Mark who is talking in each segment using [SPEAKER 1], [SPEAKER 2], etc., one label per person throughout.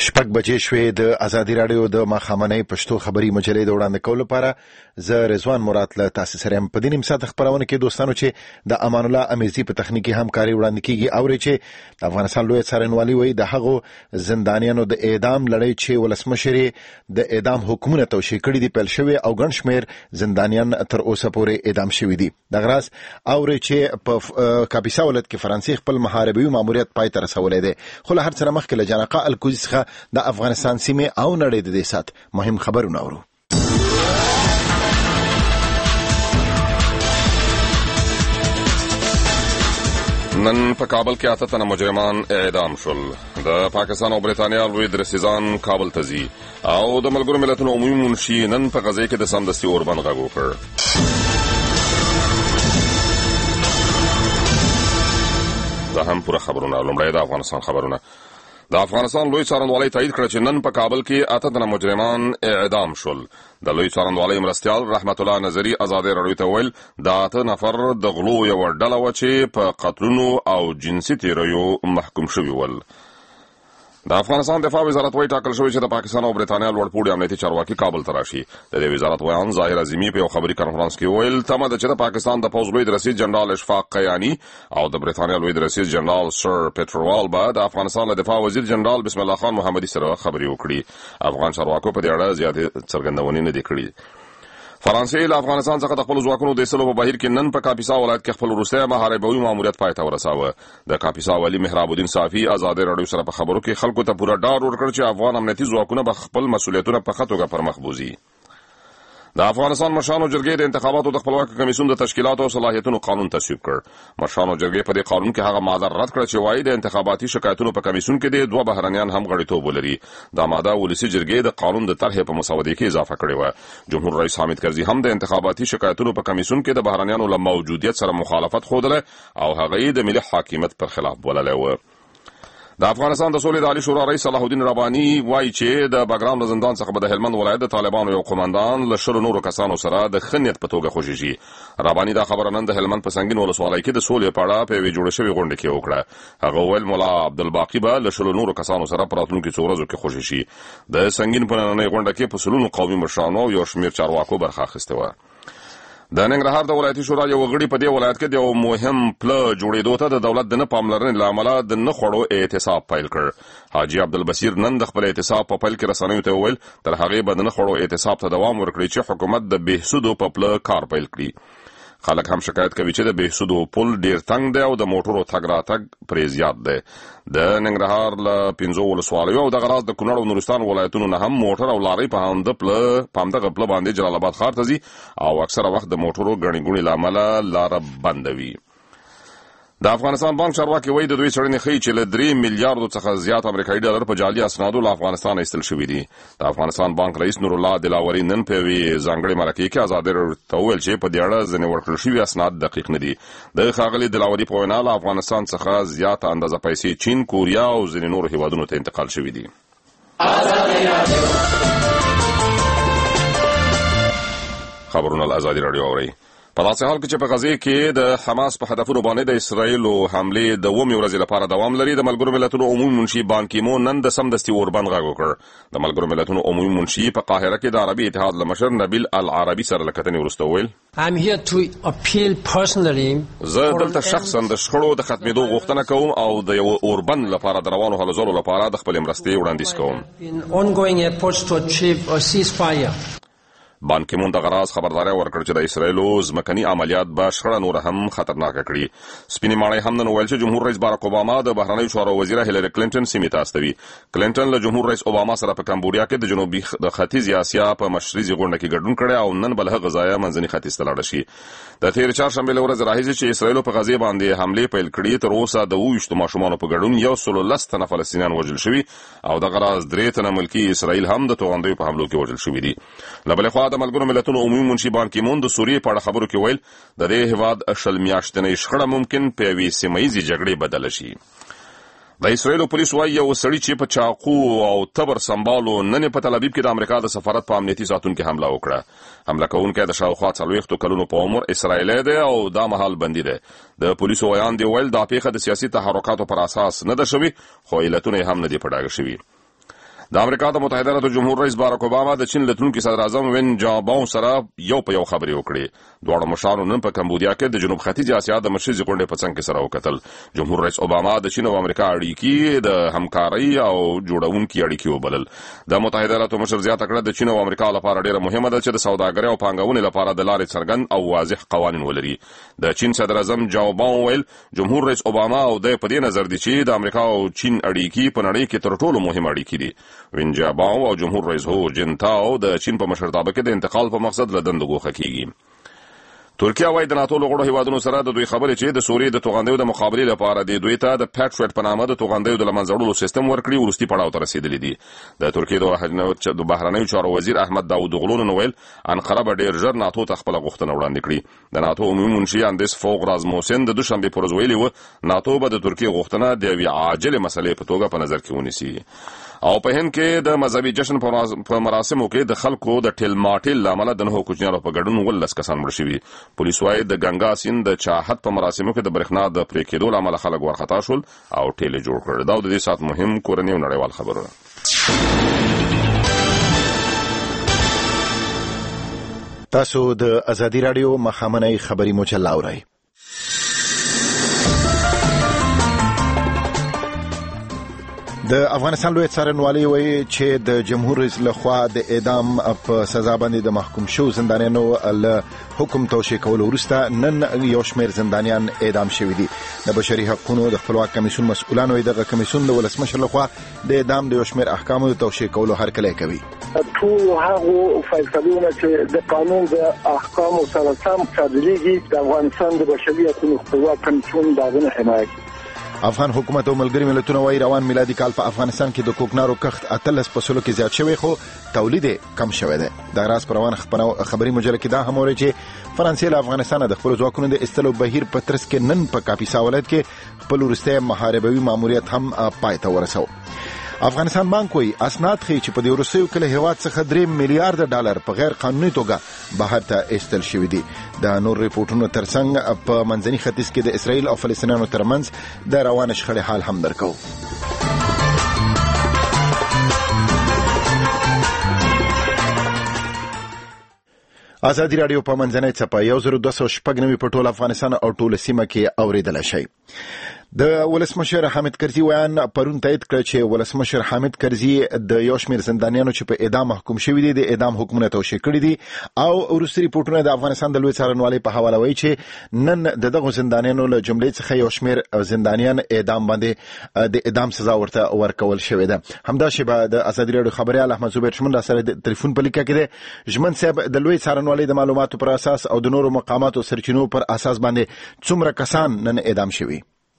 [SPEAKER 1] شپږ بجې شوې د ازادي رادیو د ماښامنۍ پښتو خبري مجلې د وړاندې کولو لپاره زه رضوان مراد له تاسو سره یم. په دې نیم ساعت خبرونه کې دوستانو چې د امان الله امیزي په تخنیکی همکاري وړاندې کیږي او چې د افغانستان لوی څارنوالي وایي د هغو زندانیانو د اعدام لړۍ چې ولسمشر د اعدام حکمونه توشیح کړي دي پیل شوی او ګڼ شمېر زندانیان تر اوسه پورې اعدام شوي دي. د غراس او چې په کاپیسا ولایت کې فرانسې خپل محاربوي ماموریت پای ته رسولی دی. خو له هر څه مخکې له جانقه الکوزي څخه د افغانستان سیمه او نړۍ د دې سات مهم خبرونه اورو.
[SPEAKER 2] نن په کابل کې 8 تنه مجرمان اعدام شول. د پاکستان او برېټانیا لوی درسیزان کابل ته ځي او د ملګرو ملتونو عمومي منشي نن په غزې کې د سمدستي اوربند غږ وکړ. دا هم پوره خبرونه. لومړی د افغانستان خبرونه. د افغانستان لوی څارنوالۍ تایید کړ چې نن په کابل کې 8 تنه مجرمان اعدام شول. د لوی څارنوالۍ مرستیال رحمت الله نظری ازادي رادیو ته ویل دا 8 نفر د غلو یو ډله و چې په قتلونو او جنسي تیریو محکوم شوي ول. د افغانستان دفاع وزارت وايي ټاکل شوی چې د پاکستان او برېټانیا لوړپوړي امنیتي چارواکي کابل ته راشي. د دې وزارت ویان ظاهر عظیمی په یو خبري کانفرنس کې ویل تمه ده چې د پاکستان د پوځ لوی رئیس جنرال اشفاق قیانی او د برېټانیا لوی رئیس جنرال سر پیټروال به د افغانستان د دفاع وزیر جنرال بسم الله خان محمدي سره خبري وکړي. افغان چارواکو په دې اړه زیاتې څرګندونې نه دي کړې. فرانسې له افغانستان څخه د خپل ځواکونو د ایستلو په بهیر کې نن په کاپیسا ولایت کې خپل وروستی محاربوي ماموریت پای ته ورساوه. د کاپیسا والي محراب الدین صافي ازادي رادیو سره په خبرو کې خلکو ته پوره ډاډ ورکړ چې افغان امنیتي ځواکونه به خپل مسؤلیتونه په ښه توګه پر مخ بوځي. د افغانستان مشرانو جرګې د انتخاباتو د خپلواکۍ کمیسیون د تشکیلاتو او صلاحیتونو قانون تصویب کړ. مشرانو جرګې په دې قانون کې هغه ماده رد کړه چې وايي د انتخاباتي شکایتونو په کمیسیون کې د دوه بهرنیان هم غړیتوب ولري. دا ماده ولسي جرګې د قانون د طرحې په مسودې کې اضافه کړې و. جمهور رئیس حامد کرزي هم د انتخاباتي شکایتونو په کمیسیون کې د بهرنیانو له موجودیت سره مخالفت ښودله او هغه یې د ملي حاکمیت پر خلاف بللی و. د افغانستان د سولې د عالی شورا رئیس صلاح الدین رباني وایي چې د بګرام له زندان څخه به د هلمند ولایت د طالبانو یو قومندان له 10 نورو کسانو سره د ښه نیت په توګه خوشي شي. رباني دا خبره نن د هلمند په سنګین ولسوالۍ کې د سولې په اړه په یوې جوړه شوې غونډه کې وکړه. هغه ویل مولا عبدالباقي به له 10 نورو کسانو سره په راتلونکو څو ورځو کې خوشي شي. د سنګین په نننۍ غونډه کې په سلونو قومي مشرانو او یو شمېر چارواکو برخه اخیستې وه. د ننګرهار د ولایتي شورا یو غړي په دې ولایت کې د یو مهم پله جوړېدو ته د دولت د نه پاملرنې له امله د نه خوړو اعتصاب پیل کړ. حاجي عبدالبصیر نن د خپل اعتصاب په پیل کې رسنیو ته وویل تر هغې به د نه خوړو اعتصاب ته دوام ورکړي چې حکومت د بهسودو په پله کار پیل کړي. خلک هم شکایت کوي چې د بهسودو پل ډیر تنګ دی او د موټرو تګ راتګ پرې زیات دی. د ننګرهار له 15 ولسوالیو او دغه راز د کونړ او نورستان ولایتونو نه هم موټر او لارۍ په همدغه پله باندې جلال آباد ښار ته ځي او اکثره وخت د موټرو ګڼې ګوڼې له امله لاره بنده وي. د افغانستان بانک چارواکي وایي د دوی څېړنې ښیي چې له 3 میلیارډو څخه زیات امریکایي ډالر په جعلي اسنادو له افغانستان ایستل شوي دي. د افغانستان بانک رئیس نور الله دلاوري نن په یوې ځانګړې مرکې کې ازادي رادیو ته وویل چې په دې اړه ځینې ورکړل شوي اسناد دقیق نه دي. د ښاغلي دلاوري په وینا له افغانستان څخه زیاته اندازه پیسې چین، کوریا او ځینې نورو هیوادونو ته انتقال شوي دي. خبرونه له ازادي رادیو اورئ. په داسې حال کې چې په غزې کې د حماس په هدفونو باندې د اسرائیلو حملې د 2 ورځې لپاره دوام لري، د ملګرو ملتونو عمومي منشي بان کی مون نن د سمدستي اوربند غږ وکړ. د ملګرو ملتونو عمومي منشي په قاهره کې د عربي اتحاد له مشر نبیل العربي سره له کتنې وروسته وویل زه دلته شخصا د شخړو د ختمېدو غوښتنه کوم او د یو اوربند لپاره د روانو هلو ځلو لپاره د خپلې مرستې وړاندیز کوم. بان کی مون د غراز خبرداري ورکړ چې د اسرائیلو ځمکني عملیات به شخړه نور هم خطرناکه کړي. سپینې ماڼۍ هم نن وویل چې جمهور رئیس باراک اوباما د بهرنیو چارو وزیره هیلری کلینټن سیمې ته استوي. کلینټن له جمهور رئیس اوباما سره په کمبودیا کې د جنوبي د ختیځې اسیا په مشرزي غونډه کې ګډون کړی او نن بل هغه ځای منځني ختیځ ته لاړه شي. د تیر چهارشنبې له ورځې راهیسې چې اسرائیلو په غزې باندې حملې پیل کړي تر اوسه د 22 ماشومانو په ګډون 110 تنه فلسطینیان وژل شوي او د غراز 3 تنه ملکي اسرائیل هم د توغندیو په حملو کې وژل شوي دي. له بلې خوا د ملګرو ملتونو عمومي منشي بان کی مون د سوریې په اړه خبرو کې ویل د دې هیواد 20 میاشتنۍ شخړه ممکن په یوې سیمهییزې جګړې بدله شي. د اسرائیلو پولیس وایي یو سړي چې په چاقو او تبر سمبالو نن په تل ابیب کې د امریکا د سفارت په امنیتي ساتونکو حمله وکړه. حمله کوونکی د شاوخوا 40 کلونو په عمر اسرائیلی دی او دا مهال بندي دی. د پولیسو ویان دی ویل دا پیښه د سیاسي تحرکاتو پر اساس نه ده شوې، خو علتونه هم نه دي په ډاګه شوي. د امریکا د متحده ایالاتو جمهور رئیس باراک اوباما د چین لتونکي صدر اعظم وین جاباو سره یو په یو خبرې وکړې. دواړو مشرانو نن په کمبودیا کې د جنوب ختیځ اسیا د مشرزي غونډې په څنګ کې سره وکتل. جمهور رئیس اوباما د چین او امریکا اړیکې د همکارۍ او جوړونکي اړیکې وبلل. د متحده ایالاتو مشر زیاته کړه د چین او امریکا لپاره ډیره مهمه ده چې د سوداګرۍ او پانګونې لپاره د لارې څرګند او واضح قوانین ولري. د چین صدر اعظم جاباو ویل جمهور رئیس اوباما او د په دې نظر دي چې د امریکا او چین اړیکې په نړۍ کې تر ټولو مهمه اړیکې دي. وین جاباو او جمهور رئیس هو جنتاو د چین په مشرتابه کې د انتقال په مقصد له دندو ګوښه کیږي. ترکیه وايي د ناتو له غړو هیوادونو سره د دوی خبرې چې د سوریې د توغندیو د مقابلې لپاره د دوی ته د پیټریټ په نامه د توغندیو د لمنځه وړلو سیستم ورکړي وروستي پړاو ته رسیدلي دي. د ترکیې د بهرنیو چارو وزیر احمد داوودوغلو نن ویل انقره به ډیر ژر ناتو ته خپله غوښتنه وړاندې کړي. د ناتو عمومي منشي اندیس فوق رازموسن د دوشنبې پر ورځ ویلي و ناتو به د ترکیې غوښتنه د یوې عاجلې مسلې په توګه په نظر کې ونیسي. او په هند کې د مذهبي جشن په مراسمو کې د خلکو د ټیلماټیل له امله د 9 کوچنیانو په ګډون 19 کسان مړه شوي. پولیس وايي د ګنگا سیند د چاحت په مراسمو کې د برېښنا د پرې کېدو له امله خلک وارخطا شول او ټیلې جوړ کړل. دا د دې سات مهم کورني او نړیوال خبرونه.
[SPEAKER 1] تاسو د ازادي رادیو مخامنۍ خبري مجله اورئ. د افغانستان لوی څارنوالي وایي چې د جمهور رئیس لخوا د اعدام په سزا باندې د محکوم شو زندانیانو له حکم توشیح کولو وروسته نن یو شمېر زندانیان اعدام شوي دي. د بشري حقوقو د خپلواک کمیسیون مسؤلان وایي دغه کمیسیون د ولسمشر لخوا د اعدام د یو شمېر احکامو د توشیح کولو هرکلی کوي.
[SPEAKER 3] ټول هغه فیصلونه چې د قانون د احکامو سره سم صادریږي د افغانستان د بشري حقوقو خپلواک کمیسیون دغه حمایت.
[SPEAKER 1] افغان حکومت او ملګری ملتونه وايي روان میلادي کال په افغانستان کې د کوکنارو کښت 13% کې زیات شوی خو تولید کم شوی دی. د راز پروان خبري مجله کې دا هم وایي چې فرانسې له افغانستان د خپل ځواکونو د استلو بهیر په ترڅ کې نن په کاپیسا ولایت کې خپل وروستی محاربوي ماموریت هم پای ته ورسو. افغانستان بانک وایي اسناد ښیي چې په دې وروستیو کې له هېواد څخه $3 میلیارډ په غیر قانوني توګه بهر ته ایستل شوي دي. د نور ریپورټونو ترڅنګ په منځني ختیځ کې د اسرائیل او فلسطینیانو ترمنځ د روانه شخړې حال هم درکو. ازادي رادیو په منځنۍ څپه 1206 په ټول افغانستان او ټول سیمه کې اوریدل شي. د ولسمشر حامد کرزي ویان پرون تایید کړ چې ولسمشر حامد کرزي د یو شمېر زندانیانو چې په اعدام محکوم شوي دي د اعدام حکمونه توشیح کړي دي او وروستي ریپورټونه د افغانستان د لوی څارنوالۍ په حواله وایي چې نن د دغو زندانیانو له جملې څخه یو شمېر زندانیان اعدام باندې د اعدام سزا ورته ورکول شوې ده. همدا شیبه د ازادي رادیو خبريال احمد زبیر شمن را سره د ټلیفون په لیکه کې دی. ژمن صاحب د لوی څارنوالۍ د معلوماتو پر اساس او د نورو مقاماتو سرچینو پر اساس باندې څومره کسان نن اعدام شوي؟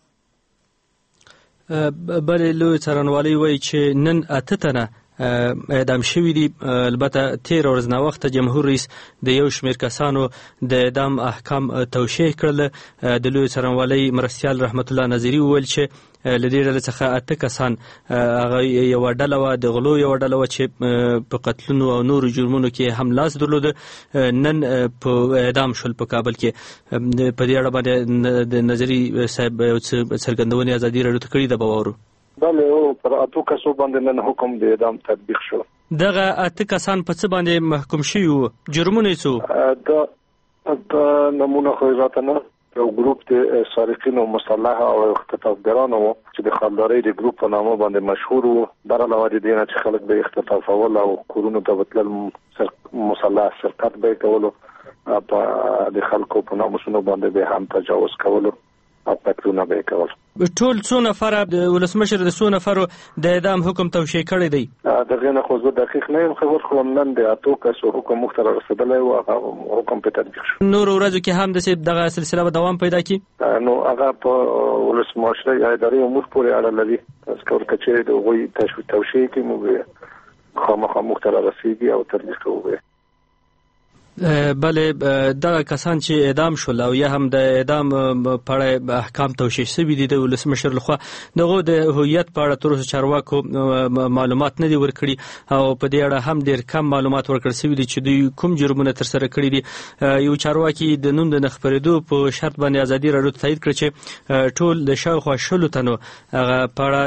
[SPEAKER 4] بلې لوی څارنوالۍ وایي چې نن 8 تنه اعدام شوي دي. البته 13 ورځې نه وخته جمهور رئیس د یو شمېر کسانو د اعدام احکام توشیح کړل. د لوی څارنوالۍ مرستیال رحمت الله نظري وویل چې له دې ډلې څخه 8 کسان هغه یوه ډله وه د غلو یوه ډله وه چې په قتلونو او نورو جرمونو کې هم لاس درلوده. نن په اعدام شول په کابل کې. په دې اړه باندې د نظري صاحب یو څه څرګندونې ازادي راډیو ته کړي ده به واورو.
[SPEAKER 3] بله پر 8 کسو باندې نن حکم د اعدام تطبیق شو.
[SPEAKER 4] دغه 8 کسان په څه باندې محکوم شوي وو؟ جرمونه څه؟
[SPEAKER 3] د نمونه خو راته نه یو ګروپ د سارقین او مسلح او اختطافګرانو چې د خالدارۍ د ګروپ په نامه باندې مشهور وو. بر علاوه د دې نه چې خلک به اختطافول او کورونو ته بتلل مسلح سرقت به کولو د خلکو په ناموسونو باندې به هم تجاوز کولو او قتلونه به کول.
[SPEAKER 4] ټول څو نفر د ولسمشر د څو نفرو د اعدام حکم توشیح کړی دی؟
[SPEAKER 3] دغه نه خو زه دقیق نه یم خبر خو نن د 8 کسو حکم مختار رسیدلی او حکم په تطبیق شو. نور
[SPEAKER 4] ورځو کې هم د دغه سلسله به دوام پیدا کړي.
[SPEAKER 3] نو هغه په ولسمشر اداري امور پورې اړه لري. تاسو کچې د غوي توشیح کې مو خامخا مختار رسیدي او تطبیق کوي.
[SPEAKER 4] بله دا کسان چې اعدام شول او یا هم د اعدام په اړه احکام توشیح شوي دي د ولسمشر لخوا دغه د هویت په اړه تر اوسه چارواکو معلومات نه دي ورکړي او په دې اړه هم ډېر کم معلومات ورکړل شوي دي چې دوی کوم جرمونه ترسره کړي دي. یو چارواکي د نوم د نه خپرېدو په شرط باندې ازادي راډیو ته تایید کړ چې ټول د شاوخوا 100 تنو په اړه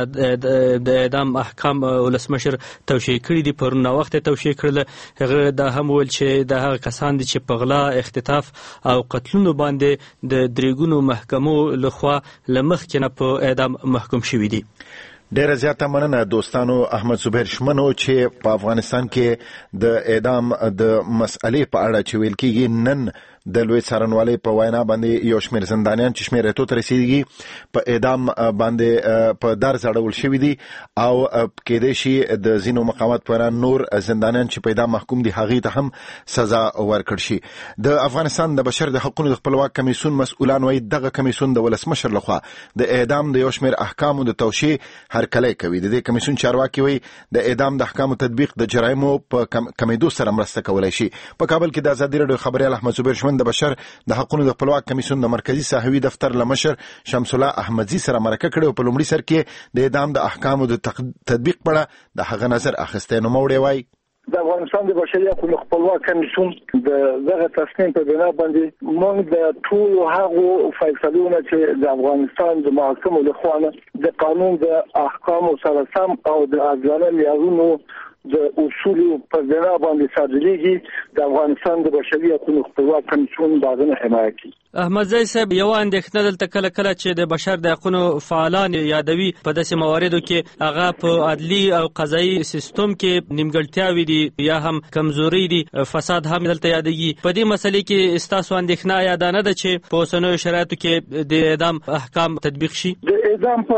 [SPEAKER 4] د اعدام احکام ولسمشر توشیح کړي دي. پرون وخت توشیح کړل. هغه دا هم ویل چې د هغه کسان دي چې په غلا، اختطاف او قتلونو باندې د دریګونو محکمو لخوا لمخکې نه په اعدام محکوم شوي دي.
[SPEAKER 1] ډیره زیاته مننه دوستانو. احمد زبیر شمنو چې په افغانستان کې د اعدام د مسئلې په اړه چې ویل کېږي نن د لوی څارنوالۍ په وینا باندې یو شمېر زندانیان چې شمېر ته رسیدي په اعدام باندې په درز اړول شوي دي او کېدای شي د ځینو مقامات په اړه نور زندانیان چې په اعدام محکوم دي هغې ته هم سزا ورکړل شي. د افغانستان د بشر د حقوقو د خپلواک کمیسیون مسؤلان وايي دغه کمیسیون د ولسمشر لخوا د اعدام د یو شمېر احکامو د توشیح هرکلی کوي. د دې کمیسیون چارواکي وايي د اعدام د احکامو تطبیق د جرایمو په کمیدو سره مرسته کولای شي. په کابل کې د ازادي راډیو خبريال احمد زبیر شمن د بشر د حقوقو د خپلواک کمیسیون د مرکزی صحوي دفتر لمشر شمس الله احمدزي سره مرکه کړې او په لومړي سر کې د اعدام د احکامو د تطبیق په اړه د هغه نظر اخیسته. نو موړی وای
[SPEAKER 3] د افغانستان د بشري حقوقو خپلواک کمیسیون دغه تصمیم په بنا باندې موږ د ټول هغو فیصلو چې د افغانستان د محکمو لخوا د قانون د احکامو سره سم او د عدالت معیارونو د اصول په بنا باندې صادریږي د افغانستان د بشري حقوقو خپلواک کمیسیون باندې حمایت کوي.
[SPEAKER 4] احمد زئی صاحب یو اندېښنه دلته کله کله چې د بشر د حقوقو فعالان یادوي په داسې مواردو کې هغه په عدلي او قضایي سیستم کې نیمګړتیاوې دي یا هم کمزوري دي، فساد هم دلته یادېږي. په دې مسلې کې ستاسو اندېښنه یا دا نه ده چې په اوسنیو شرایطو کې د اعدام احکام تطبیق شي؟
[SPEAKER 3] د اعدام په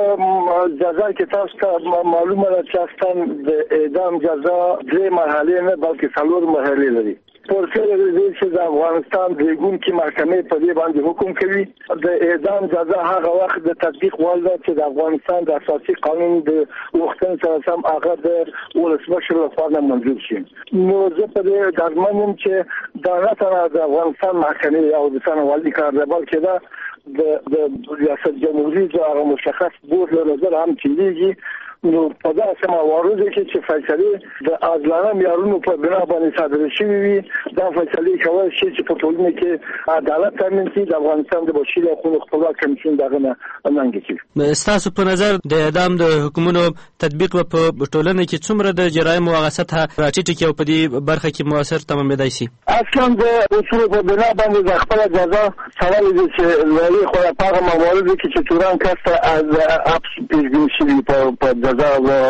[SPEAKER 3] جزا کې تاسو ته معلومه ده چې اصلا د اعدام جزا 3 مرحلې نه بلکې 4 مرحلې لري. پرسه دې چې د افغانستان د ګوند کې محکمې په دې باندې حکم کوي د اعدام جزا هغه وخت د تطبیق والده چې د افغانستان د اساسي قانون د وختن سره سم هغه د ولسمشر لخوا منظور شي. نو زه په دې ډاډمنم چې دا نه تر د افغانستان محکمې او د څارنوالۍ کار دی بلکې دا د ریاست جمهوریت هغه مشخص بورډ له نظر هم چلیږي. نو په داسې مواردو کې چې فیصلې د عادلانه معیارونو په بنا باندې صادر شوي وي دا فیصلې کول شي چې په ټولنه کې عدالت تامین شي. د افغانستان د بشري حقوقو خپلواک کمیسیون دغه نه منګي کوي.
[SPEAKER 4] ستاسو په نظر د اعدام د حکمونو تطبیق په ټولنه کې څومره د جرایمو هغه سطح راټیټي او په دې برخه کې موثر تمامېدای شي؟
[SPEAKER 3] اصلا د اصول په بنا باندې د خپل جزا سوال دي چې لري خو په هغه مواردو کې چې توران کاسته از اپس پیژنې شي په جزا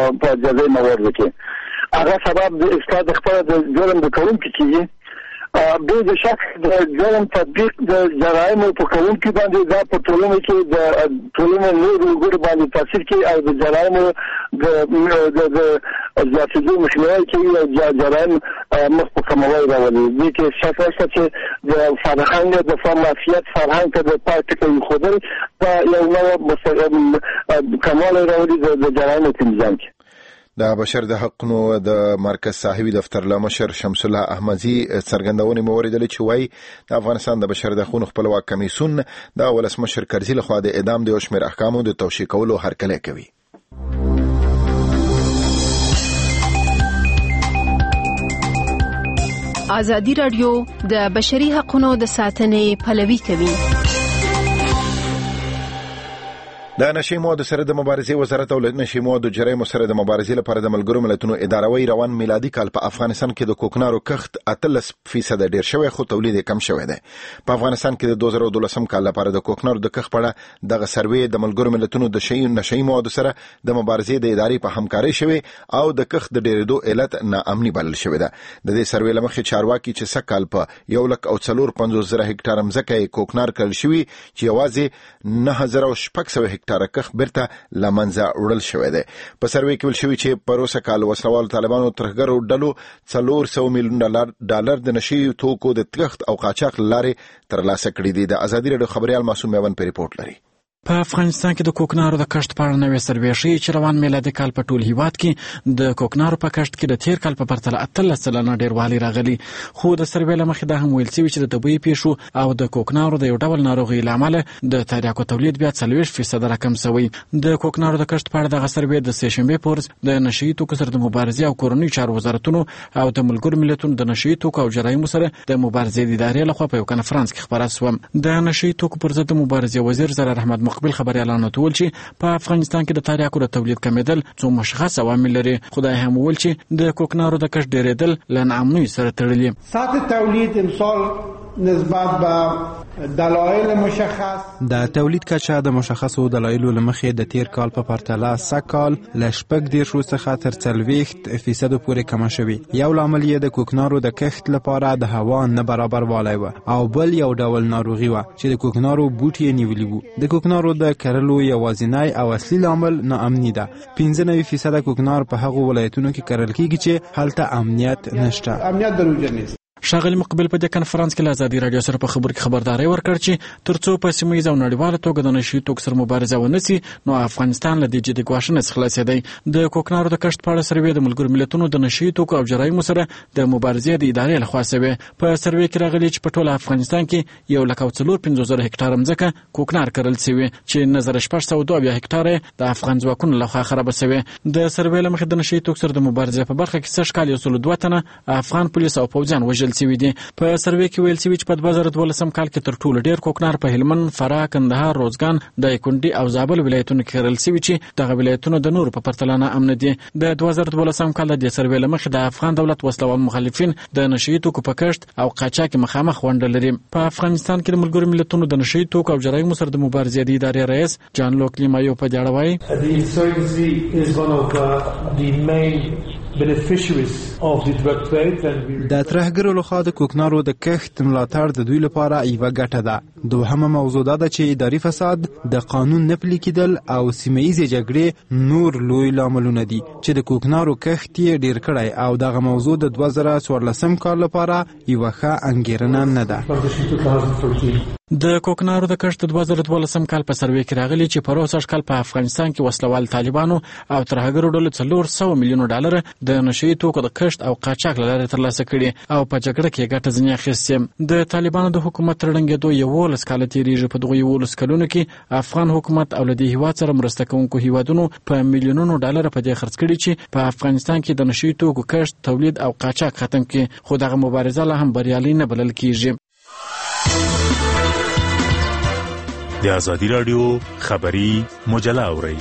[SPEAKER 3] موارد کې هغه سبب د اصلاح خپل د جرم د کوونکو کېږي. به د شک د جرم تطبیق د جرایمو په کوونکو باندې دا په ټولنه کې د ټولنې نور وګړي باندې تاثیر کوي او د جرایمو د زیاتېدو مخنیوی کوي او جرایم مخ په کموالي راولي. دې کې شک نشته چې د فرهنګ د مافیات فرهنګ ته د پاتې کوي خودل دا یو نوع کموالی راولي د جرایمو په نظام کې.
[SPEAKER 1] د بشر د حقوقو د مرکز صاحبي دفتر لمشر شمس الله احمدزي څرګندونې موریدلې چې وايي د افغانستان د بشر د حقوقو خپلواک کمیسیون د ولسمشر کرزي لخوا د اعدام د یو شمېر احکامو د توشیح کولو هرکلی کوي.
[SPEAKER 5] ازادي راډیو د بشري حقوقو د ساتنې پلوي کوي.
[SPEAKER 1] د نشي موادو سره د مبارزې وزارت او نشي موادو جرایمو سره د مبارزې لپاره د ملګرو ملتونو اداره وی روان میلادي کال په افغانستان کې د کوکنارو کښت 18% ډیر شوی خو تولید کم شوی دی. په افغانستان کې د 2012 کال لپاره د کوکنارو د کښت په اړه دغه سروې د ملګرو ملتونو د نشي موادو سره د مبارزې د ادارې په همکارۍ شوی او د کښت د ډیرېدو علت ناامني بلل شوی ده. د دې سروې لمخې چارواکي چې سکهال په 1,450,000 هکټار ځمکه کوکنار کړل شوی چې یوازې 9,600 هکټار کښ برته لمنځه وړل شوی دی. په سروې کې ویل شوی چې پروسه کال وسلوال طالبانو ترهګرو ډلو 400 میلیون ډالر د نشي توکو د تخت او قاچاق لارې ترلاسه کړي دي. د ازادي راډیو خبريال معصوم میوند په ریپورت لري.
[SPEAKER 6] په افغانستان کې د کوکنارو د کښت په اړه نوې سروې ښیي چې روان میلادي کال په ټول هیواد کې د کوکنارو په کښت کې د تیر کال په پرتله 18% ډېروالی راغلی. خو د سروې له مخې دا هم ویل شوي چې د طبیعي پیښو او د کوکنارو د یو ډول ناروغۍ له امله د تریاکو تولید بیا 40% راکم شوی. د کوکنارو د کښت په اړه دغه سروې د سهشنبې په ورځ د نشهیي توکو سره د مبارزې او کورنیو چارو وزارتونو او د ملګرو ملتونو د نشهیي توکو او جرایمو سره د مبارزې د ادارې لخوا په یو کنفرانس کې خپره شوه. د نشهیي توکو پر ضد د مبارزې وزیر زرار احمد مقبل خبريالانو ته ویل چې په افغانستان کې د تریاکو د تولید کمیدل څو مشخص عوامل لري. خدای هم ویل چې د کوکنارو د کښت ډېرېدل له ناامنۍ سره تړلي.
[SPEAKER 7] سطح تولید امسال نسبت به دلایل مشخص
[SPEAKER 8] د تولید کچه د مشخصو دلایلو له مخې د تیر کال په پرتله سږ له 40% څخه تر 40% پورې کمه شوې. یو لامل یې د کوکنارو د کښت لپاره د هوا نه برابر والی و او بل یو ډول ناروغي و چې د کوکنارو بوټي نیولي وو. د کوکنارو د کرلو یوازینی او اصلي لامل ناامني ده. 95% کوکنار په هغو ولایتونو کې کرل کیږي چې هلته امنیت نشته.
[SPEAKER 7] امنیت دروجه نیست.
[SPEAKER 6] ښاغلي مقبل په دې کنفرانس کې له ازادي راډیو سره په خبرو کې خبرداری ورکړ چې ترڅو په سیمه ییزه او نړیواله توګه د نشهیي توکو سره مبارزه ونه سي نو افغانستان له دې جدي ګواښ نه خلاصېدی. د کوکنارو د کښت په اړه سروې د ملګرو ملتونو د نشهیي توکو او جرایمو سره د مبارزې د ادارې لخوا شوې. په سروې کې راغلي چې په ټول افغانستان کې 1,450,000 هکټاره مځکه کوکنار کرل شوي چې 1602 هکټاره د افغان ځواکونو لخوا خرابه شوې. د سروې له مخې د نشهیي توکو سره د مبارزې په برخه کې سږ کال 102 تنه افغان پولیس او پوځیان وژل شوي دي. په سروې کې ویل شوي چې په 2012 کال کې تر ټولو ډېر کوکنار په هلمند، فراه، کندهار، روزګان، دایکنډي او زابل ولایتونو کې کرل شوي چې دغه ولایتونه د نورو په پرتله ناامنه دي. د 2012 کال د سروې له مخې د افغان دولت وسلوال مخالفین د نشهیي توکو په کښت او قاچاق مخامخ ونډه لري. په افغانستان کې د ملګرو ملتونو د نشهیي توکو او جرایمو سره د مبارزې د ادارې رئیس جان لوک لیمایو په دې اړه وایي
[SPEAKER 8] د ترهګرو لخوا د کوکنارو د کښت ملاتړ د دوی لپاره یوه ګټه ده. دوهمه موضوع ده چې اداري فساد، د قانون نه پلي کېدل او سیمه ییزې جګړې نور لوی لاملونه دي چې د کوکنارو کښت یې ډېر کړی او دغه موضوع د 2014 کال لپاره یوه ښه انګېرنه نه ده.
[SPEAKER 6] د کوکنارو د کښت 2012 کال په سروې کې راغلي چې په روسش کال په افغانستان کې وسلوال طالبانو او ترهګرو ډلو $400 میلیون د نشهیي توکو د کښت او قاچاق له لارې ترلاسه کړي او په جګړه کې ګټه ځنې اخیستې. د طالبانو د حکومت تر ړنګېدو 11 کاله تېرېږي. په دغو 11 کلونو کې افغان حکومت او له دې هیواد سره مرسته کوونکو هیوادونو په میلیونونو ډالر په دې خرڅ کړي چې په افغانستان کې د نشهیي توکو کښت، تولید او قاچاق ختم کړي. خو دغه مبارزه لا هم بریالۍ نه بلل کېږي.
[SPEAKER 9] د ازادي راډیو خبري مجله اورئ.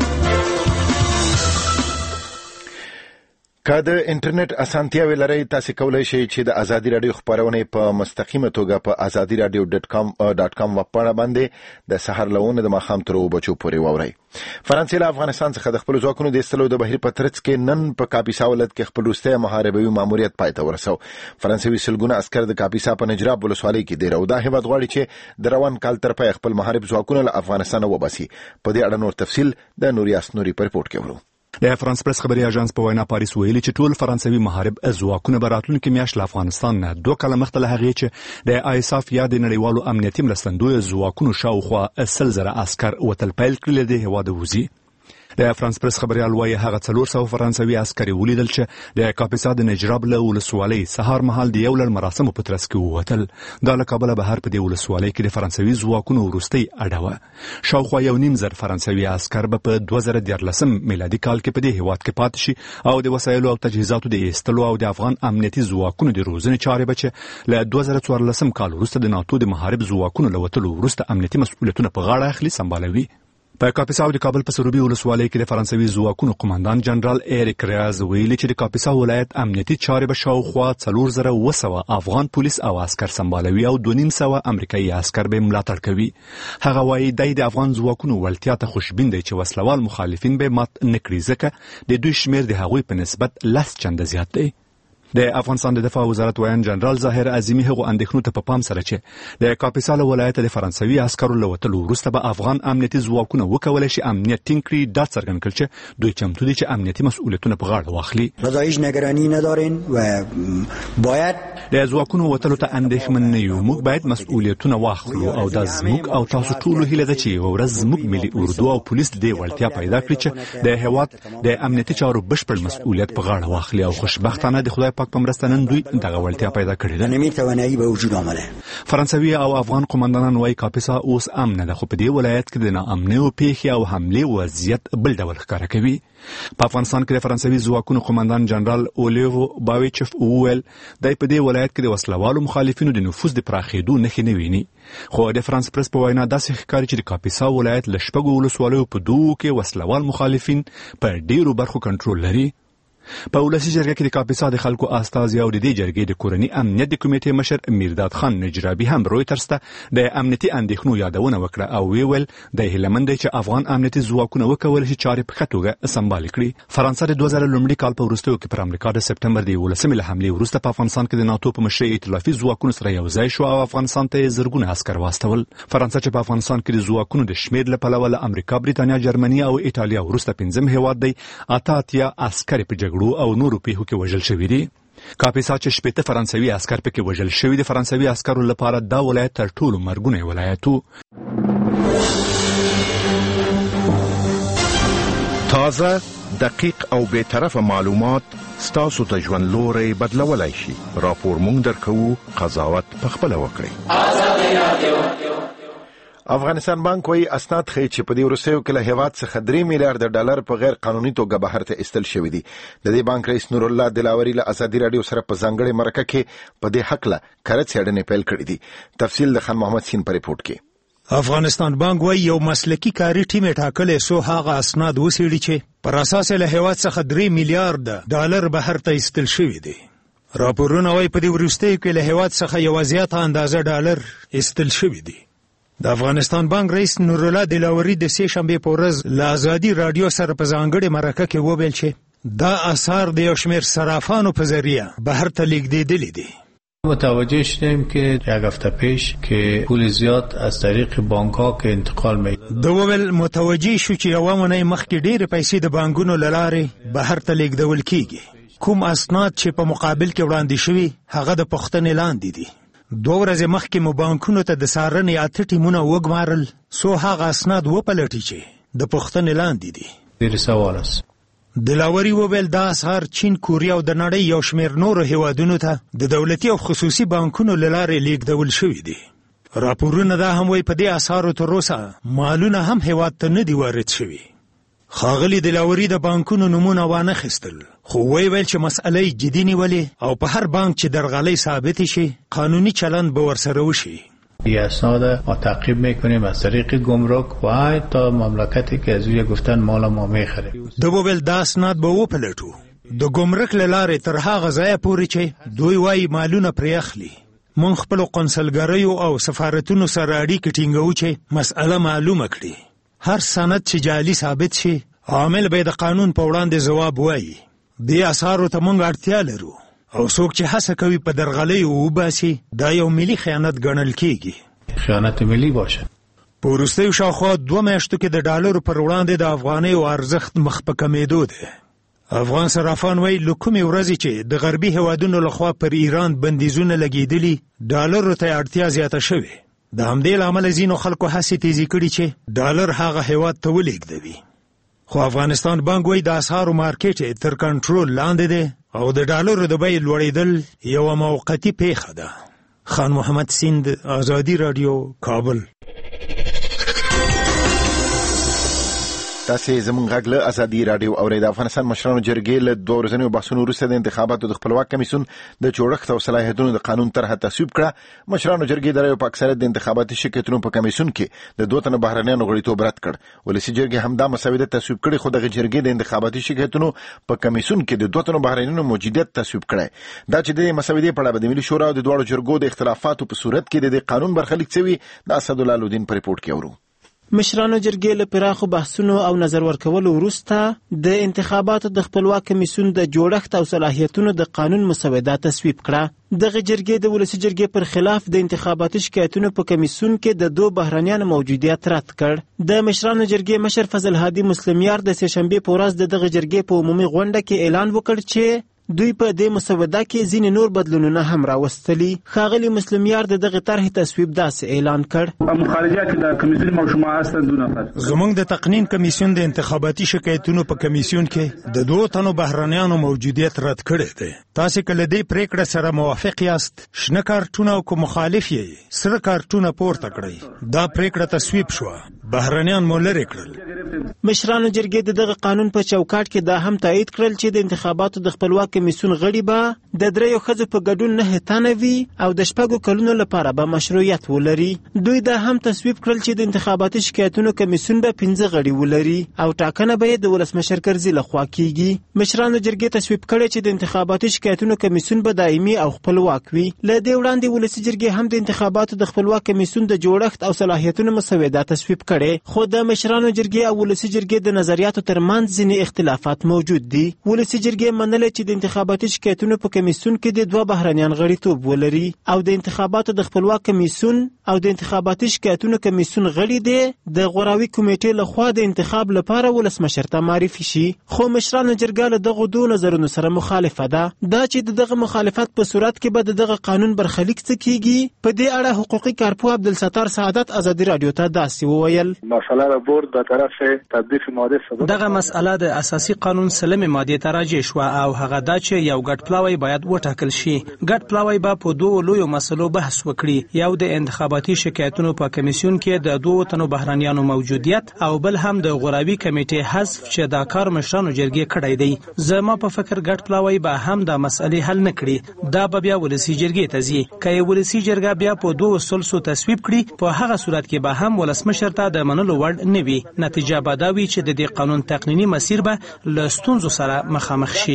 [SPEAKER 1] که د انټرنیټ اسانتیاوې لرئ تاسو کولی شئ چې د ازادي راډیو خبرونه په مستقیمه توګه په azadiradio.com وپاڼه باندې د سحر لونه د ماښام تر 2 بجو پورې واورئ. فرانسې له افغانستان څخه د خپل ځواکونو د ایستلو د بهیر په ترڅ کې نن په کاپیسا ولایت کې خپل وروستی محاربوي ماموریت پای ته ورسو. فرانسوي سلګونه عسکر د کاپیسا په نجراب ولسوالۍ کې دي او دا هیواد غواړي چې د روان کال تر پای خپل محارب ځواکونه له افغانستان وباسي. په دې اړه نور تفصیل د نوریاس نوري په رپورټ کې ورو.
[SPEAKER 10] د فرانس پریس خبري اژانس په وینا پاریس ویلي چې ټول فرانسوي محارب ځواکونه به راتلونکي میاشت له افغانستان نه 2 کاله مخکې له هغې چې د آیساف یا د نړیوالو امنیتي مرستندویو ځواکونو شاوخوا 100,000 عسکر وتل پیل کړي د هیواد وځي. د فرانس پریس خبريال وايي هغه 400 فرانسوي عسکر ولیدل چې د کاپیسا د نجراب له ولسوالۍ سهار مهال د یو لړ مراسمو په ترڅ کې ووتل. دا له کابله بهر په دې ولسوالۍ کې د فرانسوي ځواکونو وروستۍ اډه وه. شاوخوا 1.5 فرانسوي عسکر به په 2013 میلادي کال کې په دې هیواد کې پاتې شي او د وسایلو او تجهیزاتو د ایستلو او د افغان امنیتي ځواکونو د روزنې چارې به چې له 2014 کال وروسته د ناتو د محارب ځواکونو له وتلو وروسته امنیتي مسؤلیتونه په غاړه اخلي سمبالوي. په کاپیسا او د کابل په سروبي ولسوالۍ کې د فرانسوي ځواکونو قوماندان جنرال ایریک ریاز ویلي چې د کاپیسا ولایت امنیتي چارې به شاوخوا 4,200 افغان پولیس او عسکر سمبالوي او 2,500 امریکایي عسکر به ملاتړ کوي. هغه وایي د افغان ځواکونو ولتیا ته خوشبین دی چې وسلوال مخالفین به مات نه کړي ځکه د دوی شمیر د هغوی په نسبت 10 چنده زیات دی. د افغانستان د دفاع وزارت ویان جنرال ظاهر عظیمی هغو اندېښنو ته په پام سره چې د کاپیسا له ولایته د فرانسوي عسکرو له وتلو وروسته به افغان امنیتي ځواکونه وکولی شي امنیت ټینګ کړي، دا څرګند کړل چې دوی چمتو دي چې امنیتي مسؤلیتونه په غاړه واخلي.
[SPEAKER 11] رضایج نگرانی ندارین و باید
[SPEAKER 10] د ځواکونو وتلو ته اندېښمن نه یو، موږ باید مسؤلیتونه واخلو او دا زموږ او تاسو ټولو هیله ده چې یوه ورځ زموږ ملي اردو او پولیس دې وړتیا پیدا کړي چې د هېواد د امنیتي چارو بشپړ مسؤلیت په غاړه واخلي او خوشبختانه د خدای پاک په مرسته نن دوی دغه وړتیا پیدا کړې ده.
[SPEAKER 11] نمی توانایی به وجود آمده.
[SPEAKER 10] فرانسوي او افغان قومندانان وايي کاپیسا اوس امن ده، خو په دې ولایت کې د ناامنیو پیښې او حملې وضعیت بل ډول ښکاره کوي. په افغانستان کې د فرانسوي ځواکونو قومندان جنرال اولیو باویچف وویل دی په دې ولایت کې د وسلوالو مخالفینو د نفوذ د پراخېدو نښې نه ویني، خو د فرانس پرس په وینا داسې ښکاري چې د کاپیسا ولایت له 6 ولسوالیو په 2 کې وسلوال مخالفین په ډیرو برخو کنټرول لري. په ولسي جرګه کې د کاپیسا د خلکو استازي او د دې جرګې د کورني امنیت د کمیټې مشر میرداد خان نجرابي هم رویټرز ته د امنیتي اندېښنو یادونه وکړه او ویل د هیلمند چې افغان امنیتي ځواکونه وکولی شي چارې په ښه توګه سمبال کړي. فرانسه د 2000 لومړي کال په وروستیو کې پر امریکا د سپټمبر د 11 له حملې وروسته په افغانستان کې د ناتو په مشرۍ ائتلافي ځواکونو سره یو ځای شو او افغانستان ته زرګونه عسکر واستول. فرانسه چې په افغانستان کې د ځواکونو د شمېر له پلوه له امریکا، بریتانیا، جرمني او ایټالیا وروسته 5م هېواد دی. 88 عسکر په جګړو او نورو پیښو کې وژل شوي دي. کاپیسا چې 80 فرانسوي عسکر پکې وژل شوي دي، فرانسوي عسکرو لپاره دا ولایت تر ټولو مرګونی ولایت و.
[SPEAKER 12] تازه، دقیق او بی‌طرفه معلومات ستاسو ته ژوند لوری بدلولای شي. راپور مونږ درکوو، قضاوت پخپله وکړئ.
[SPEAKER 1] افغانستان بانک وايي اسناد ښیي چې په دې وروستیو کې له هېواد څخه 3 میلیارډ ډالر په غیر قانوني توګه بهر ته ایستل شوي دي. د دې بانک رئیس نور الله دلاوري له ازادي راډیو سره په ځانګړې مرکه کې په دې حق له کره څېړنې پیل کړې دي. تفصیل د خان محمد سین په ریپورت کې.
[SPEAKER 13] افغانستان بانک وايي یو مسلکي کاري ټیم ټاکلې سو هغه اسناد وسیړي چې پر اساس له هېواد څخه 3 میلیارډ ډالر بهر ته ایستل شوي دي. راپورونه وايي په دې وروستیو کې له هېواد څخه یو زیاته اندازه ډالر ایستل شوي دي. د افغانستان بانک رئیس نور الله دلاوري د سې شنبې په ورځ له ازادي راډیو سره په ځانګړې مرکه کې وویل چې دا آثار د یو شمېر صرافانو په ذریعه بهر ته لیږدېدلي دي.
[SPEAKER 14] متوجه شدیم که یک هفته پیش که پول زیاد از طریق بانک ها که انتقال می
[SPEAKER 13] دوول متوجه شو چې یوه مونۍ مخکې ډېرې پیسې د بانکونو له لارې بهر ته لیږدول کیږي. کوم اسناد چې په مقابل کې وړاندې شوي هغه د پوښتنې لاندې دي. 2 ورځې مخکې مو بانکونو ته د څارنې 8 ټیمونه وګمارل، څو هغه اسناد وپلټي چې د پوښتنې لاندې دي.
[SPEAKER 14] ډېر سوال است.
[SPEAKER 13] دلاوري وویل دا اسعار چین، کوریا او د نړۍ یو شمېر نورو هیوادونو ته د دولتي او خصوصي بانکونو له لارې لیږدول شوي دي. راپورونه دا هم وایي په دې اسعارو تر اوسه مالونه هم هیواد ته نه دي وارد شوي. ښاغلي دلاوري د بانکونو نومونه وانخیستل، خو ویل چې مسئله جدي نیولې او په هر بانک چې درغلۍ ثابت شي قانوني چلند به ورسره وشي.
[SPEAKER 14] این اسناد ما تعقیب میکنیم از طریق گمرک و تا مملکتی که از روی گفتن مال ما میخره.
[SPEAKER 13] دوبل دا اسناد به وپلټو د ګمرک له لارې تر هغه ځایه پورې چې دوی وایي مالونه پرې اخلي. مونږ خپلو قونسلګریو او سفارتونو سره اړیکې ټینګوو چې مسئله معلومه کړي. هر سند چې جعلي ثابت شي عامل به د قانون په وړاندې ځواب وایي. دې اسعارو ته مونږ اړتیا لرو او څوک چې هڅه کوي په درغلیو وباسي دا یو ملي خیانت ګڼل کیږي.
[SPEAKER 14] خیانت ملي باشه.
[SPEAKER 13] په وروستیو شاوخوا 2 میاشتو کې د ډالرو پر وړاندې د افغانیو ارزښت مخ په کمېدو دی. افغان صرافان وایي له کومې ورځې چې د غربي هیوادونو لخوا پر ایران بندیزونه لګېدلي ډالرو ته اړتیا زیاته شوې. د همدې له امله ځینو خلکو هڅې تیزې کړي چې ډالر هغه هیواد ته ولېږدوي. خو افغانستان بانک وایي د اسعارو مارکیټ تر کنټرول لاندې دی او د ډالرو د بیې لوړېدل یوه موقتي پیښه ده. خان محمد سیند، ازادي راډیو، کابل.
[SPEAKER 1] تاسې زموږ غږ له ازادي راډیو اورئ. د افغانستان مشرانو جرګې له 2 ورځنیو بحثونو وروسته د انتخاباتو د خپلواک کمیسیون د جوړښت او صلاحیتونو د قانون طرحه تصویب کړه. مشرانو جرګې د رایو په اکثریت د انتخاباتي شرکتونو په کمیسیون کې د 2 تنه بهرنیانو غړیتوب رد کړ. ولسي جرګې همدا مسوده تصویب کړي، خو دغه جرګې د انتخاباتي شرکتونو په کمیسیون کې د 2 تنو بهرنیانو موجودیت تصویب کړي. دا چې د مسودې په اړه د ملي شورا او د دواړو جرګو د اختلافاتو په صورت کې د قانون برخلیک شوی د اسدالله لودین په ریپورت کې اورو.
[SPEAKER 15] مشرانو جرګې له پراخو بحثونو او نظر ورکولو وروسته د انتخاباتو د خپلواک کمیسیون د جوړښت او صلاحیتونو د قانون مسوده تصویب کړه. دغه جرګې د ولسي جرګې پر خلاف د انتخاباتي شکایتونو په کمیسیون کې د 2 بهرنیانو موجودیت رد کړ. د مشرانو جرګې مشر فضل هادي مسلمیار د سهشنبې په ورځ د دغه جرګې په عمومي غونډه کې اعلان وکړ چې دوی په دې مسوده کې ځینې نور بدلونونه هم راوستلي. ښاغلي مسلمیار د دغه طرحې تصویب داسې اعلان کړ:
[SPEAKER 16] مخارجه کې د کمیسیون مشموعه هستند 2 نفر.
[SPEAKER 13] زموږ د تقنین کمیسیون د انتخاباتي شکایتونو په کمیسیون کې د 2 تنو بهرنیانو موجودیت رد کړی دی. تاسو کله دې پریکړه سره موافق یاست؟ شنه کارتونه او که مخالف یې سره کارتونه پورته کړئ. دا پریکړه تصویب شوه. بهرنیان مو لرې کړل.
[SPEAKER 15] مشرانو جرګې د دغه قانون په چوکاټ کې دا هم تایید کړل چې د انتخاباتو د خپلواک کمیسیون غړي به د 3 ښځو په ګډون 9 تنه وي او د 6 کلونو لپاره به مشروعیت ولري. دوی دا هم تصویب کړل چې د انتخاباتي شکایتونو کمیسیون به 15 غړي ولري او ټاکنه به د ولسمشر کرزي لخوا کیږي. مشرانو جرګې تصویب کړی چې د انتخاباتي شکایتونو کمیسیون به دایمي او خپلواک وي. له دې وړاندې ولسي جرګې هم د انتخاباتو د خپلواک کمیسیون د جوړښت او صلاحیتونو مسوده تصویب کړي. خو د مشرانو جرګې او ولسي جرګې د نظریاتو ترمنځ ځینې اختلافات موجود دي. ولسي جرګې منلې چې د انتخاباتي شکایتونو په کمیسیون کې د 2 بهرنیان غړیتوب ولري او د انتخاباتو د خپلواک کمیسیون او د انتخاباتي شکایتونو کمیسیون غړي دي د غوراوي کمیټې لخوا د انتخاب لپاره ولسمشر ته معرفي شي. خو مشرانو جرګه له دغه 2 نظرونو سره مخالفه ده. دا چې دغه مخالفت په صورت کې به دغه قانون برخلیک څه کیږي. په دې اړه حقوقي کارپوه عبدالستار سعادت ازادي رادیو ته داسې وویل:
[SPEAKER 3] مسئله را برد به طرف تطبیق ماده سبب.
[SPEAKER 17] دغه مسئله د اساسي قانون سلمې ماده ته راجع شو او هغه دا چې یو ګډ پلاوی باید وټاکل شي. ګډ پلاوی به په 2 لویو مسلو بحث وکړي. یو د انتخاباتي شکایتونو په کمیسیون کې د 2 تنو بهرنیانو موجودیت او بل هم د غوراوي کمیټې حذف چې دا کار مشرانو جرګې کړی دی. زما په فکر ګډ پلاوی به هم د مسئلې حل نه کړي. دا به بیا ولسي جرګې ته ځي. که ولسي جرګه بیا په 2 سلسو تصویب کړي په هغه صورت کې به هم ولسمشر ته د منلو وړ نه وي. نتیجه به دا وي چې د دې قانون تقنینی مسیر به له ستونزو سره مخامخ شي.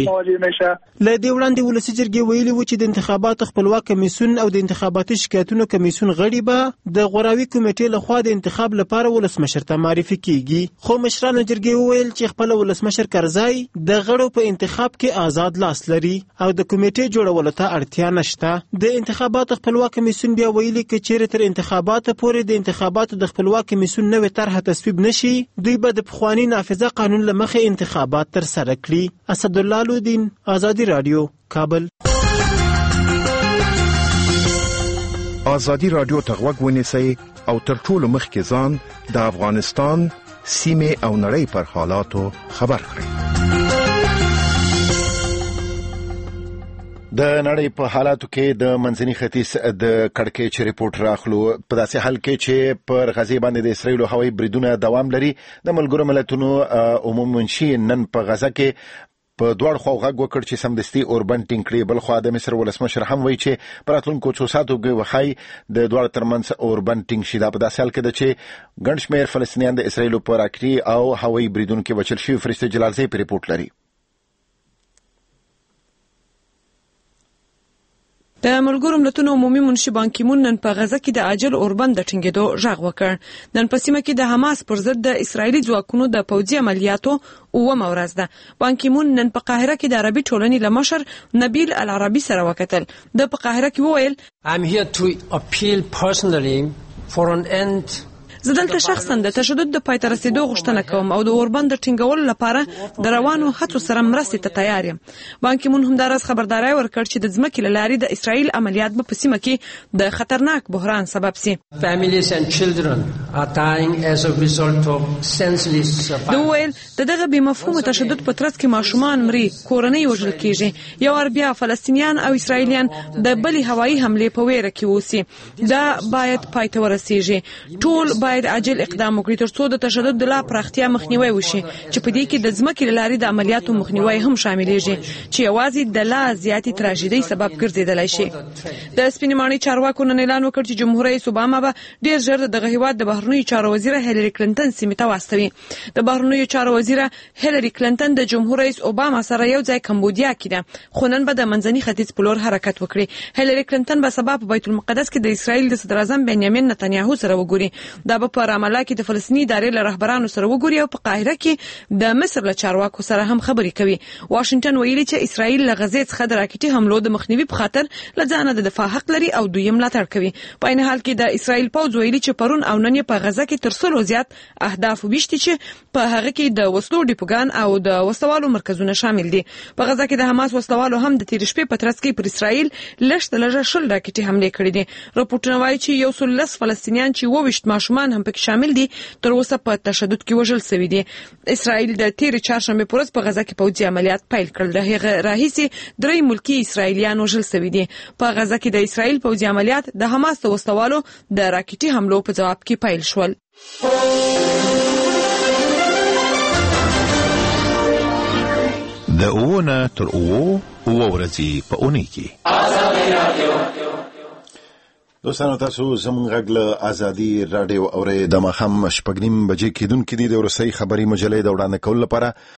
[SPEAKER 15] له دې وړاندې ولسي جرګې ویلي و چې د انتخاباتو خپلواک کمیسیون او د انتخاباتي شکایتونو کمیسیون غړي به د غوراوي کمیټې لخوا د انتخاب لپاره ولسمشر ته معرفي کیږي. خو مشرانو جرګې وویل چې خپل ولسمشر کرزی د غړو په انتخاب کې آزاد لاس لري او د کمیټې جوړولو ته اړتیا نشته. د انتخاباتو خپلواک کمیسیون بیا ویلي چې چیرې تر انتخاباتو پورې د انتخاباتو د خپلواک کمیسیون نوې طرحه تصویب نشي دوی به د پخواني نافذه قانون له مخې انتخابات تر سره کړي. اسدالله لودین، آزادی رادیو، کابل.
[SPEAKER 12] آزادی رادیو ته غوږ ونیسئ او تر ټولو مخکې ځان د افغانستان سیمې او نړۍ پر حالاتو خبر کړئ.
[SPEAKER 1] د نړۍ په حالاتو کې د منځني ختیځ د کړکېچ ریپورت راخلو په داسې حال کې چې پر غزې باندې د اسرایل هوایي بریدونه دوام لري. د ملګرو ملتونو عمومي منشي نن په غزه کې په دوړ خو غږ وکړ چې سمدستي اوربند ټینګ کړي. بل خو د مصر ولسمشر هم وایي چې په راتلونکو څو ساعتو کې وخی د دوړ ترمنځ اوربند ټینګ شي. دا په داسې حال کې ده چې ګڼ شمېر فلسطینیان د اسرایل په راکټي او هوایي بریدونو کې وچل شوي. فرشته جلالزی په ریپورت لري.
[SPEAKER 18] د ملګرو ملتونو عمومي منشي بان کی مون نن په غزه کې د عاجل اوربند د ټینګېدو غږ وکړ. نن په سیمه کې د حماس پر ضد د اسرایلی ځواکونو د پوځي عملیاتو اومه ورځ ده. بان کی مون نن په قاهره کې د عربي ټولنې له مشر نبیل العربي سره وکتل. د په قاهره کې وویل
[SPEAKER 19] I'm here to appeal personally for an end
[SPEAKER 18] زه دلته شخصا د تشدد د پای ته رسیدو غوښتنه کوم او د اوربند د ټینګولو لپاره د روانو هڅو سره مرستې ته تیار یم. بان کی مون همداراز خبرداري ورکړ چې د ځمکې له لارې د اسرایل عملیات په سیمه کې د خطرناک بحران سبب سي.
[SPEAKER 19] Families and children are dying as a result of senseless survival.
[SPEAKER 18] د ویل دغه بې مفهومه تشدد په ترڅ کې ماشومان مري، کورنۍ وژل کیږي. یو بیا فلسطینیان او اسرایلیان د بلې هوایي حملې په ویره کې اوسي. دا باید پای ته ورسیږي. ټول باید عاجل اقدام وکړي ترڅو د تشدد د لا پراختیا مخنیوي وشي چې په دې کې د ځمکې له لارې د عملیاتو مخنیوي هم شاملېږي چې یوازې د لا زیاتې تراژیدۍ سبب ګرځیدلی شي. د سپینې ماڼۍ چارواکو نن اعلان وکړ چې جمهور رئیس اوباما به ډېر ژر دغه هیواد د بهرنیو بهرنیو چارو وزیره هیلری کلینټن سیمې ته واستوي. د بهرنیو چارو وزیره هیلری کلینټن د جمهور رئیس اوباما سره یو ځای کمبودیا کې ده، خو نن به د منځني ختیځ په لور حرکت وکړي. هیلری کلینټن به سبا په بیت المقدس کې د اسرائیل د صدر اعظم بنیامین نتنیاهو سره وګوري. دا به په رام الله کې د فلسطیني ادارې له رهبرانو سره وګوري او په قاهره کې د مصر له چارواکو سره هم خبرې کوي. واشنگټن ویلي چې اسرائیل له غزې څخه د راکټي حملو د مخنیوي په خاطر له ځانه د دفاع حق لري او دوی ملاتړ کوي. په عین حال کې د اسرائیل پوځ ویلي چې پرون او نن په غزه کې تر 100 زیات اهداف وشتي چې په هغه کې د وسلو ډیپوګان او د وسوالو مرکزونه شامل دي. په غزه کې د حماس وسوالو هم د تیر شپې په ترڅ کې پر اسرائیل لږ شل راکټي حمله کړې دي. راپورټونه وايي چې یو څو لس فلسطینیان چې 22 ماشومان هم پکې شامل دي تر اوسه په تشدد کې وژل شوي دي. اسرائیل د تیر چهارشنبه پر ورځ په غزه کې پوځي عملیات پیل کړل. د هغه راهیسي 3 ملکی اسرائیلیان وژل شوي دي. په غزه کې د اسرائیل پوځي عملیات د حماس د وسوالو د راکټي حملو په جواب کې پیل شول.
[SPEAKER 12] د اوونه تر اوو ورځې په اونۍ کې
[SPEAKER 1] دوستانو تاسو زموږ غږ له ازادي رادیو اورئ. د ماښام 6:30 بجې کېدونکې دي. د ورسۍ خبري مجلې د وړاندې کولو لپاره